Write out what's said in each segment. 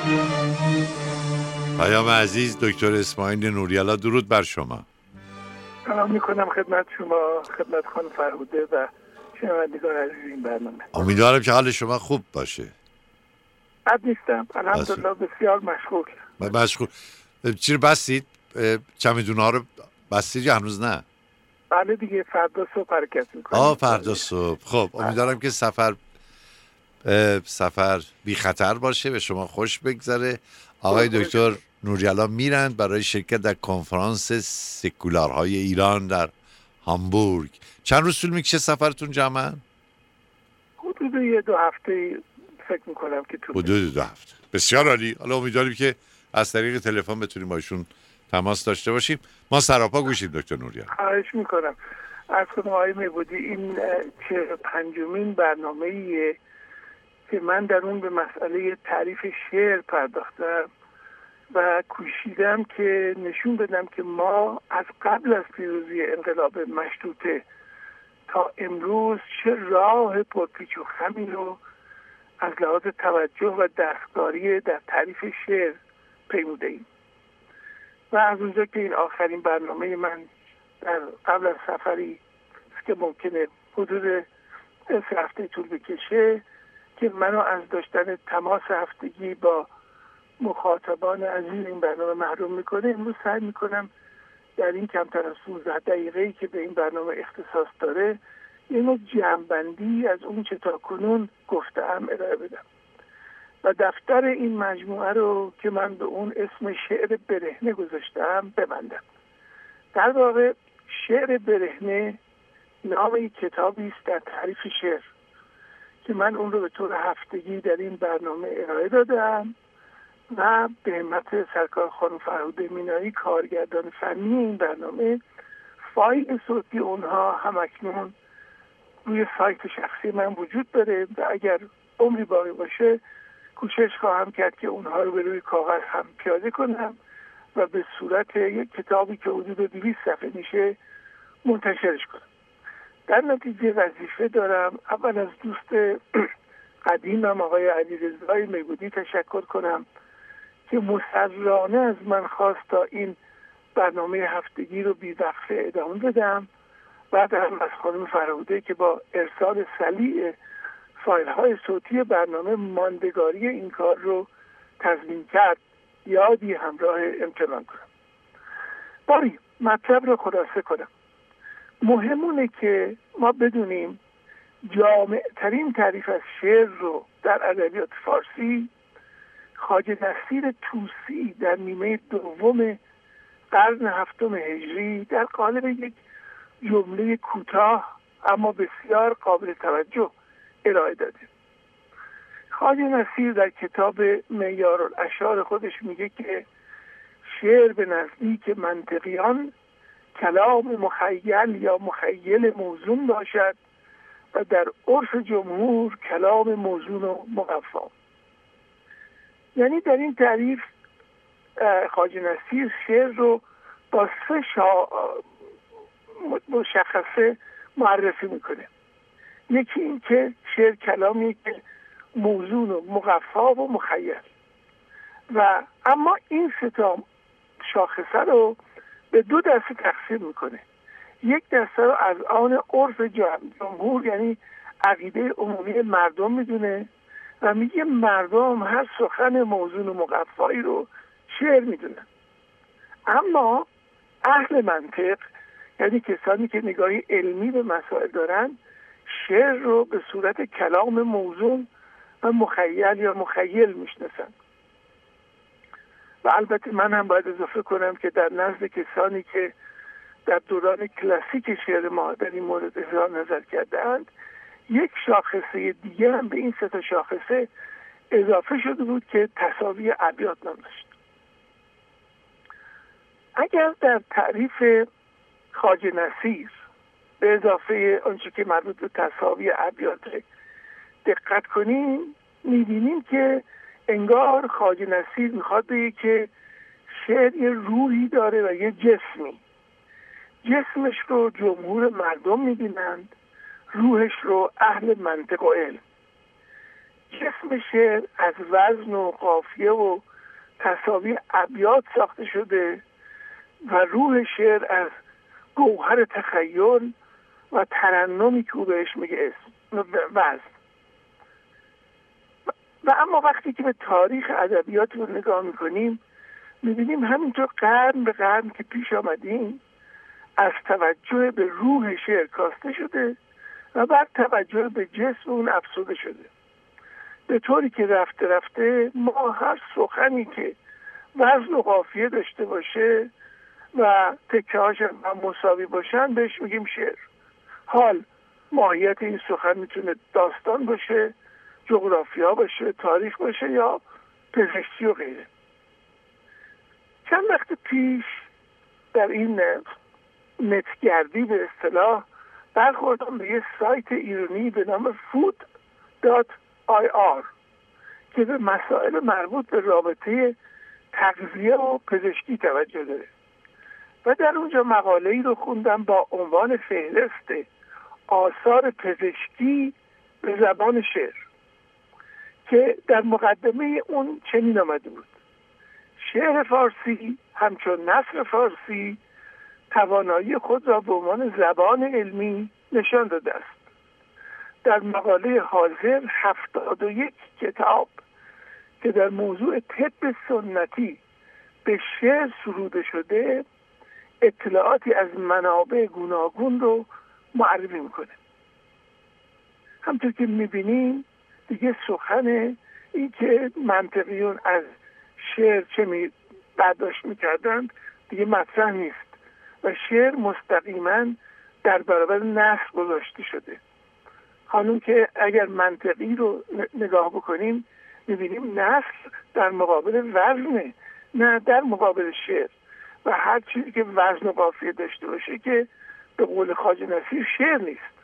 پیام عزیز دکتر اسماعیل نوریالا، درود بر شما. سلام میکنم خدمت شما، خدمت خانم فرهوده و شنوندگان عزیز این برنامه. امیدوارم که حال شما خوب باشه. بد نیستم الحمدلله، بسیار مشغول. چی رو بستید؟ چمدون ها رو بستید یا هنوز نه؟ بله دیگه، فردا صبح حرکت میکنم. فردا صبح. خب امیدوارم که سفر بی خطر باشه، به شما خوش بگذره. آقای دکتر نوریالا میرند برای شرکت در کنفرانس سکولارهای ایران در هامبورگ. چند روز طول میکشه سفرتون جمعاً؟ حدود 1-2 هفته فکر میکنم که طول میکشه. حدود 2 هفته. بسیار عالی. حالا امیدواریم که از طریق تلفن بتونیم با ایشون تماس داشته باشیم. ما سراپا گوشیم دکتر نوریالا. خواهش میکنم. از خودم آقای میبودی، این 45مین برنامه‌ایه که من در اون به مسئله تعریف شعر پرداختم و کوشیدم که نشون بدم که ما از قبل از پیروزی انقلاب مشروطه تا امروز چه راه پرپیچ و خمی رو از لحاظ توجه و دستکاری در تعریف شعر پیموده ایم. و از اونجا که این آخرین برنامه من در قبل از سفری که ممکنه حدود 3 هفته طول بکشه، که منو از داشتن تماس هفتگی با مخاطبان عزیز این برنامه محروم میکنه، امروز سعی میکنم در این کمتر از 15 دقیقه‌ای که به این برنامه اختصاص داره یه نوع جمع‌بندی از اون چه تا کنون گفتم ارائه بدم و دفتر این مجموعه رو که من به اون اسم شعر برهنه گذاشتم ببندم. در واقع شعر برهنه نام یک کتابی است در تعریف شعر که من اون رو به طور هفتگی در این برنامه ارائه دادم و به همت سرکار خانم فرهوده مینایی کارگردان فنی این برنامه، فایل صوتی اونها همکنون روی سایت شخصی من وجود داره و اگر عمری باقی باشه کوشش خواهم کرد که اونها رو به روی کاغذ هم پیاده کنم و به صورت یک کتابی که حدود 200 صفحه میشه منتشرش کنم. در نتیجه وظیفه دارم اول از دوست قدیمم آقای علیرضای میگودی تشکر کنم که مصرانه از من خواست تا این برنامه هفتگی رو بی‌وقفه ادامه بدم. بعد هم از خانم فرهوده که با ارسال سریع فایل های صوتی برنامه ماندگاری این کار رو تضمین کرد، یادی همراه امتنان کنم. باری مطلب رو خلاصه کنم. مهمونه که ما بدونیم جامع ترین تعریف از شعر رو در ادبیات فارسی خواجه نصیر طوسی در نیمه دوم قرن 7 هجری در قالب یک جمله کوتاه اما بسیار قابل توجه ارائه داده. خواجه نصیر در کتاب معیارالاشعار خودش میگه که شعر به نزدیک منطقیان کلام مخیل یا مخیل موزون باشد و در عرف جمهور کلام موزون و مقفا. یعنی در این تعریف خواجه نصیر شعر رو با 3 مشخصه معرفی میکنه. یکی این که شعر کلامی که موزون و مقفا و مخیل، و اما این 3 شاخصه رو به 2 دسته تقسیم میکنه. یک دسته رو از آن عرف جمهور یعنی عقیده عمومی مردم میدونه و میگه مردم هر سخن موزون و مقفایی رو شعر میدونن. اما اهل منطق یعنی کسانی که نگاهی علمی به مسائل دارن شعر رو به صورت کلام موزون و مخیل یا مخیل میشناسن. و البته من هم باید اضافه کنم که در نزد کسانی که در دوران کلاسیک شعر ما در این مورد اظهار نظر کردند، یک شاخصه دیگه هم به این 3 شاخصه اضافه شده بود که تساوی ابیات نام داشت. اگر در تعریف خواجه نصیر به اضافه آنچه که مربوط به تساوی ابیات دقت کنیم، می‌بینیم که انگار خواجه نصیر میخواد بگه که شعر یه روحی داره و یه جسمی. جسمش رو جمهور مردم می‌بینند، روحش رو اهل منطق و علم. جسم شعر از وزن و قافیه و تساوی ابیات ساخته شده و روح شعر از گوهر تخیل و ترنمی که او بهش میگه وزن. و اما وقتی که به تاریخ ادبیات رو نگاه میکنیم میبینیم همینطور قرن به قرن که پیش آمدیم از توجه به روح شعر کاسته شده و بعد توجه به جسم اون افسوده شده، به طوری که رفته رفته ما هر سخنی که وزن و قافیه داشته باشه و تکه‌هاش هم مساوی باشن بهش میگیم شعر. حال ماهیت این سخن میتونه داستان باشه، جغرافیا باشه، تاریخ باشه یا پزشکی و غیره. چند وقت پیش در این نتگردی به اصطلاح برخوردم به یه سایت ایرانی به نام food.ir که به مسائل مربوط به رابطه تغذیه و پزشکی توجه داره و در اونجا مقاله‌ای رو خوندم با عنوان فهرست آثار پزشکی به زبان شعر که در مقدمه اون چنین آمده بود: شعر فارسی همچون نثر فارسی توانایی خود را به عنوان زبان علمی نشان داده است. در مقاله حاضر 71 کتاب که در موضوع طب سنتی به شعر سروده شده اطلاعاتی از منابع گوناگون رو معرفی میکنه. همطور که میبینیم دیگه سخن این که منطقیون از شعر چه برداشت میکردند دیگه مطرح نیست و شعر مستقیما در برابر نثر گذاشته شده. حالا که اگر منطقی رو نگاه بکنیم میبینیم نثر در مقابل وزنه، نه در مقابل شعر، و هر چیزی که وزن و قافیه داشته باشه که به قول خواجه نصیر شعر نیست.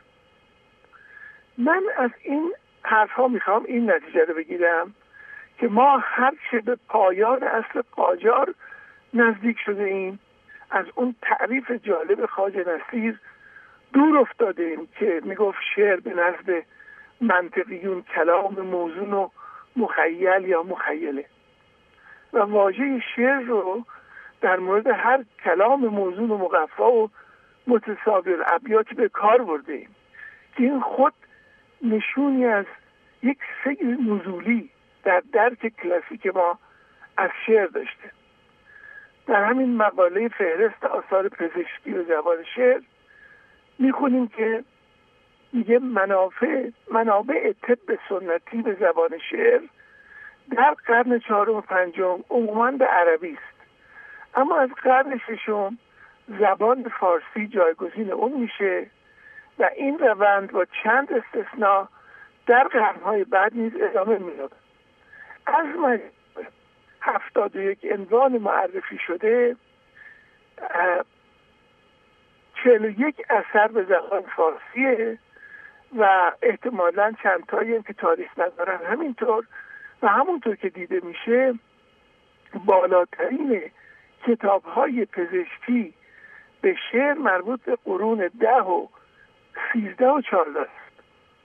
من از این حرفها میخوام این نتیجه رو بگیرم که ما هرچه به پایان اصل قاجار نزدیک شده ایم از اون تعریف جالب خواجه نصیر دور افتاده ایم که میگفت شعر به نزد منطقیون کلام موزون و مخیل یا مخیله و واژه شعر رو در مورد هر کلام موزون و مقفا و متساوی الابیات به کار برده ایم که این خود نشونی از یک سیر نزولی در درک کلاسیک ما از شعر داشته. در همین مقاله فهرست آثار پزشکی به زبان شعر میخونیم که میگه منابع طب سنتی به زبان شعر در قرن 4 و 5 عموماً به عربی است، اما از قرن 6 زبان فارسی جایگزین اون میشه و این روند با چند استثناء در قرنهای بعد نیز ادامه می‌یابد. از مجموع 71 عنوان معرفی شده 41 اثر به زبان فارسیه و احتمالاً چند تایی که تاریخ ندارن همینطور، و همونطور که دیده میشه بالاترین کتاب‌های پزشکی به شعر مربوط به قرون 10 و 13 و 14 است.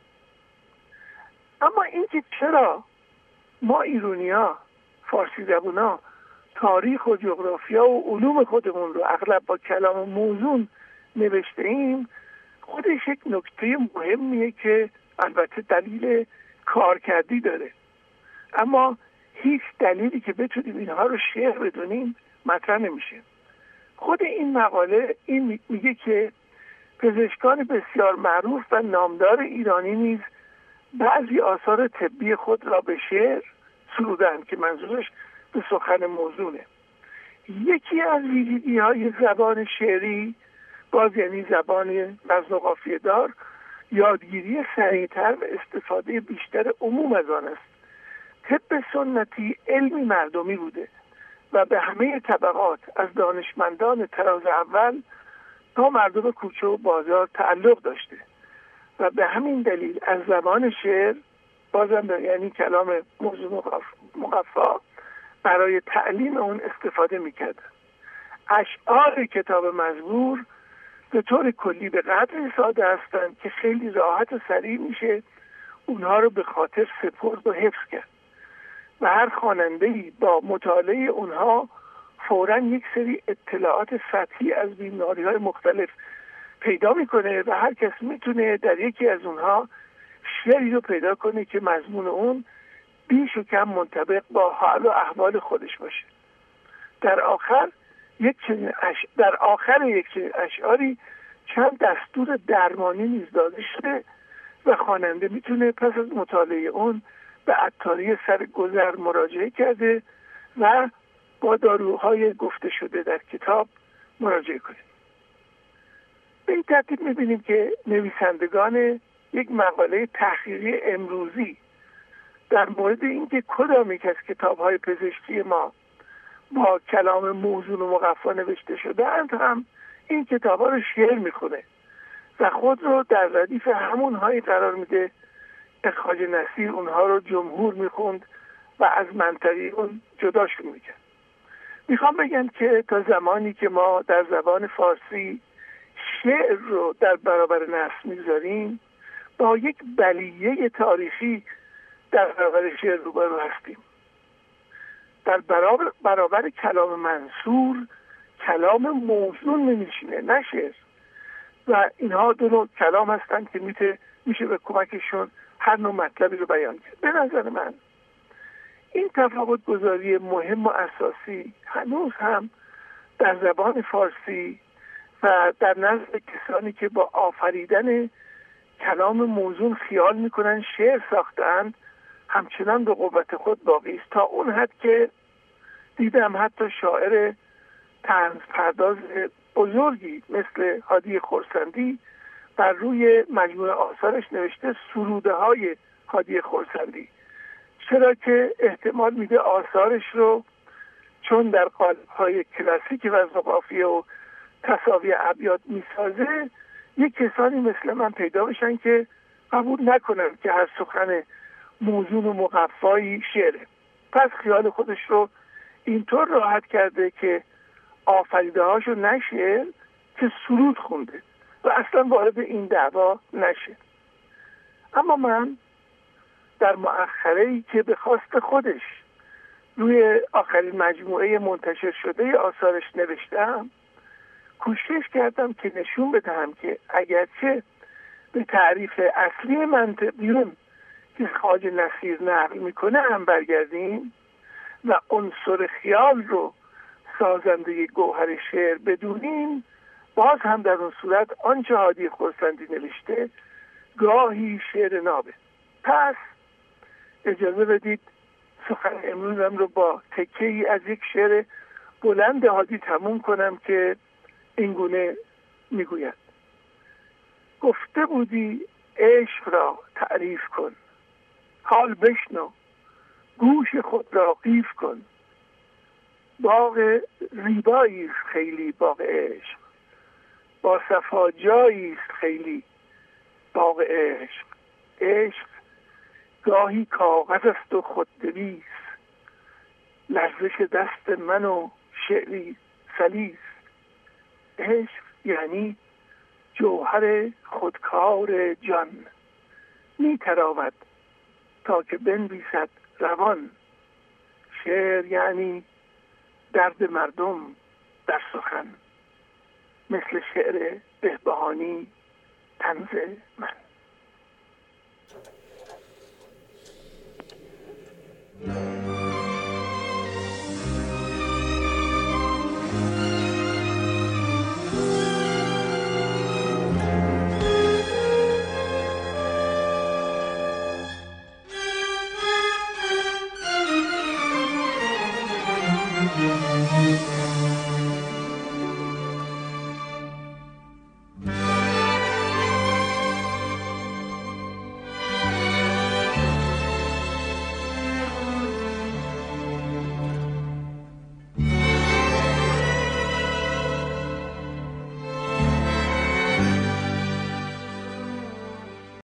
اما اینکه چرا ما ایرانی‌ها فارسی زبونا تاریخ و جغرافیا و علوم خودمون رو اغلب با کلام موزون نوشته ایم خودش یک نکته مهمیه که البته دلیل کارکردی داره، اما هیچ دلیلی که بتونیم اینها رو شعر بدونیم مطرح نمیشه. خود این مقاله این میگه که پزشکان بسیار معروف و نامدار ایرانی نیز بعضی آثار طبی خود را به شعر سرودند که منظورش به سخن موزونه. یکی از ویژگی‌های زبان شعری باز یعنی زبان وزن و قافیه دار یادگیری سریع‌تر و استفاده بیشتر عموم از آن است. طب سنتی علمی مردمی بوده و به همه طبقات از دانشمندان طراز اول تا مردم کوچه و بازار تعلق داشته و به همین دلیل از زبان شعر بازم یعنی کلام موضوع مقفا برای تعلیم اون استفاده میکرد. اشعار کتاب مزبور به طور کلی به قدری ساده هستند که خیلی راحت و سریع میشه اونها رو به خاطر سپرد و حفظ کرد و هر خواننده‌ای با مطالعه اونها فوراً یک سری اطلاعات سطحی از بیماری‌های مختلف پیدا میکنه و هر کس میتونه در یکی از اونها شعری رو پیدا کنه که مضمون اون بیش و کم منطبق با حال و احوال خودش باشه. در آخر یک چنین اشعاری چند دستور درمانی نیز داده شده و خواننده میتونه پس از مطالعه اون به عطاری سر گذر مراجعه کرده و با داروهای گفته شده در کتاب مراجعه کنه. به این ترتیب میبینیم که نویسندگان یک مقاله تحقیقی امروزی در مورد اینکه کدام یک از کتاب‌های پزشکی ما با کلام موزون و مقفا نوشته شده اند هم این کتاب‌ها رو شعر میخونه و خود رو در ردیف همونهایی قرار میده که خواجه نصیر اونها رو جمهور میخوند و از منطقی اون جداشون میکرد. میخوام بگم که تا زمانی که ما در زبان فارسی شعر رو در برابر نثر میذاریم با یک بلیه تاریخی در برابر شعر روبرو هستیم. در برابر کلام منصور کلام موزون نمیشینه، نه شعر. و اینها دو نوع کلام هستند که میشه به کمکشون هر نوع مطلبی رو بیان کرد. به نظر من این تفاوت گذاری مهم و اساسی هنوز هم در زبان فارسی و در نزد کسانی که با آفریدن کلام موزون خیال میکنن شعر ساختند همچنان به قوت خود باقی است، تا اون حد که دیدم حتی شاعر طنز پرداز بزرگی مثل هادی خرسندی بر روی مجموعه آثارش نوشته سروده های هادی خرسندی، چرا که احتمال میده آثارش رو چون در قالب های کلاسیک وزن و قافیه و تساوی ابیات میسازه یک کسانی مثل من پیدا بشن که قبول نکنن که هر سخن موزون و مقفایی شعره. پس خیال خودش رو اینطور راحت کرده که آفریده هاشو نشه که سرود خونده و اصلا وارد این دعوا نشه. اما من در مؤخره‌ای که به خواست خودش روی آخرین مجموعه منتشر شده آثارش نوشتم کوشش کردم که نشون بدهم که اگرچه به تعریف اصلی منطقیون که خواجه نصیر نقل میکنه هم برگردیم و عنصر خیال رو سازنده گوهر شعر بدونیم، باز هم در اون صورت آنچه هادی خرسندی نوشته گاهی شعر نابه. پس اجازه بدید سخن امروزم رو با تکه‌ای از یک شعر بلند هادی تموم کنم که اینگونه میگوید: گفته بودی عشق را تعریف کن، حال بشنو گوش خود را قیف کن. باغ زیبایی است خیلی باغ عشق، با صفا جایی است خیلی باغ عشق. عشق گاهی کاغذ است و خودنویس، لرزش دست من و شعری سلیس. عشق یعنی جوهر خودکار جان، می تراود تا که بنویسد روان. شعر یعنی درد مردم در سخن، مثل شعر بهبهانی طنز من.